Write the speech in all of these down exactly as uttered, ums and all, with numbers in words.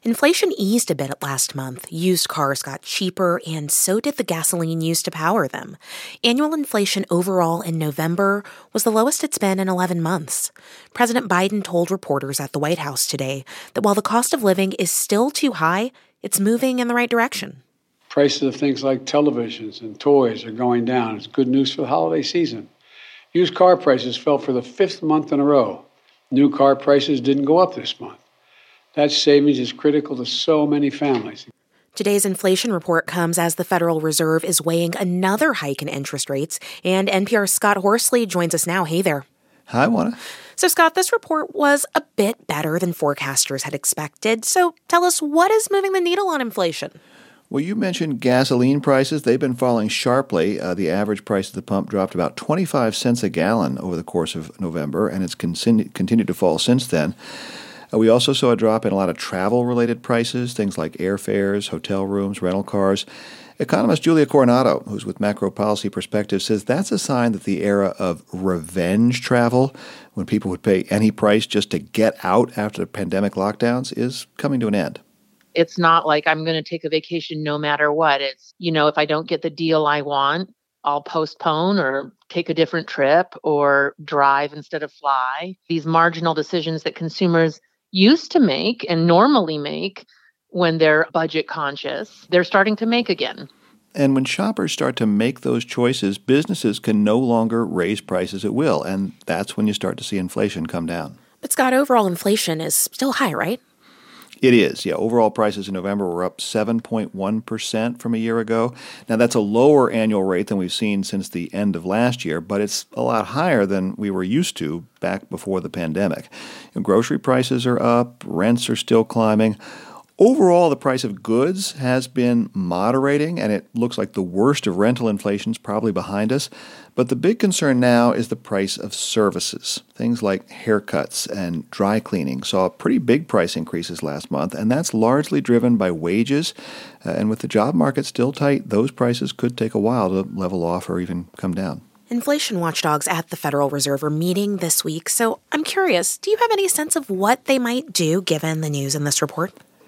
Inflation eased a bit last month. Used cars got cheaper, and so did the gasoline used to power them. Annual inflation overall in November was the lowest it's been in eleven months. President Biden told reporters at the White House today that while the cost of living is still too high, it's moving in the right direction. Prices of things like televisions and toys are going down. It's good news for the holiday season. Used car prices fell for the fifth month in a row. New car prices didn't go up this month. That savings is critical to so many families. Today's inflation report comes as the Federal Reserve is weighing another hike in interest rates, and N P R's Scott Horsley joins us now. Hey there. Hi, Juana. So, Scott, this report was a bit better than forecasters had expected. So tell us, what is moving the needle on inflation? Well, you mentioned gasoline prices. They've been falling sharply. Uh, the average price at the pump dropped about twenty-five cents a gallon over the course of November, and it's con- continued to fall since then. Uh, we also saw a drop in a lot of travel-related prices, things like airfares, hotel rooms, rental cars. Economist Julia Coronado, who's with Macro Policy Perspective, says that's a sign that the era of revenge travel, when people would pay any price just to get out after the pandemic lockdowns, is coming to an end. It's not like I'm going to take a vacation no matter what. It's, you know, if I don't get the deal I want, I'll postpone or take a different trip or drive instead of fly. These marginal decisions that consumers used to make and normally make when they're budget conscious, they're starting to make again. And when shoppers start to make those choices, businesses can no longer raise prices at will, and that's when you start to see inflation come down. But, Scott, overall inflation is still high, right? It is, yeah. Overall prices in November were up seven point one percent from a year ago. Now, that's a lower annual rate than we've seen since the end of last year, but it's a lot higher than we were used to back before the pandemic. You know, grocery prices are up, rents are still climbing. Overall, the price of goods has been moderating, and it looks like the worst of rental inflation is probably behind us. But the big concern now is the price of services. Things like haircuts and dry cleaning saw pretty big price increases last month, and that's largely driven by wages. Uh, and with the job market still tight, those prices could take a while to level off or even come down. Inflation watchdogs at the Federal Reserve are meeting this week, so I'm curious, do you have any sense of what they might do given the news in this report?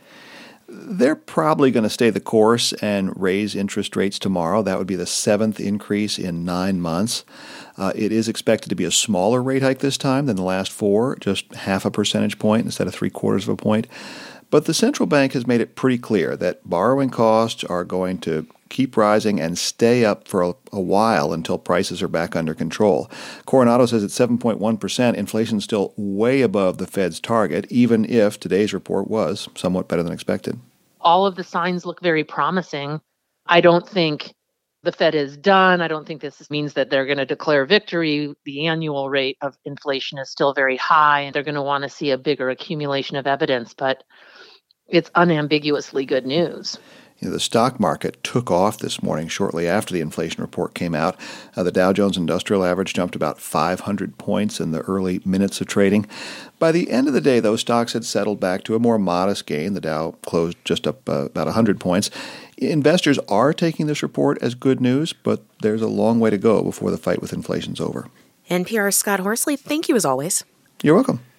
They're probably going to stay the course and raise interest rates tomorrow. That would be the seventh increase in nine months. Uh, it is expected to be a smaller rate hike this time than the last four, just half a percentage point instead of three quarters of a point. But the central bank has made it pretty clear that borrowing costs are going to keep rising and stay up for a, a while until prices are back under control. Coronado says at seven point one percent, inflation is still way above the Fed's target, even if today's report was somewhat better than expected. All of the signs look very promising. I don't think the Fed is done. I don't think this means that they're going to declare victory. The annual rate of inflation is still very high, and they're going to want to see a bigger accumulation of evidence, but it's unambiguously good news. You know, the stock market took off this morning shortly after the inflation report came out. Uh, the Dow Jones Industrial Average jumped about five hundred points in the early minutes of trading. By the end of the day, those stocks had settled back to a more modest gain. The Dow closed just up uh, about one hundred points. Investors are taking this report as good news, but there's a long way to go before the fight with inflation's over. N P R's Scott Horsley, thank you as always. You're welcome.